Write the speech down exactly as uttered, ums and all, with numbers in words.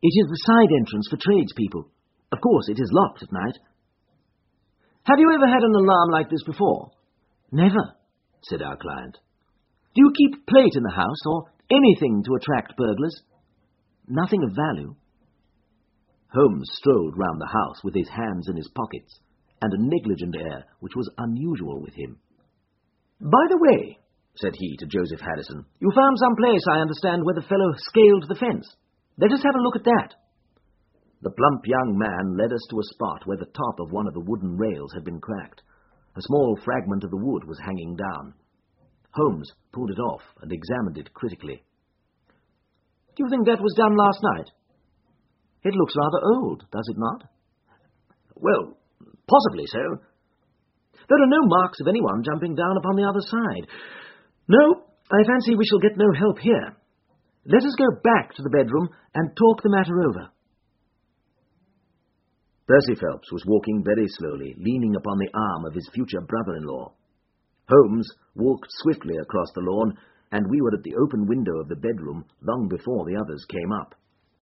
It is the side entrance for tradespeople. Of course, it is locked at night. Have you ever had an alarm like this before? Never, said our client. Do you keep plate in the house, or anything to attract burglars? Nothing of value. Holmes strolled round the house with his hands in his pockets, and a negligent air which was unusual with him. By the way, said he to Joseph Harrison, you found some place, I understand, where the fellow scaled the fence. Let us have a look at that. The plump young man led us to a spot where the top of one of the wooden rails had been cracked. A small fragment of the wood was hanging down. Holmes pulled it off and examined it critically. Do you think that was done last night? It looks rather old, does it not? Well, possibly so. There are no marks of anyone jumping down upon the other side. No, I fancy we shall get no help here. Let us go back to the bedroom and talk the matter over. Percy Phelps was walking very slowly, leaning upon the arm of his future brother-in-law. Holmes walked swiftly across the lawn, and we were at the open window of the bedroom long before the others came up.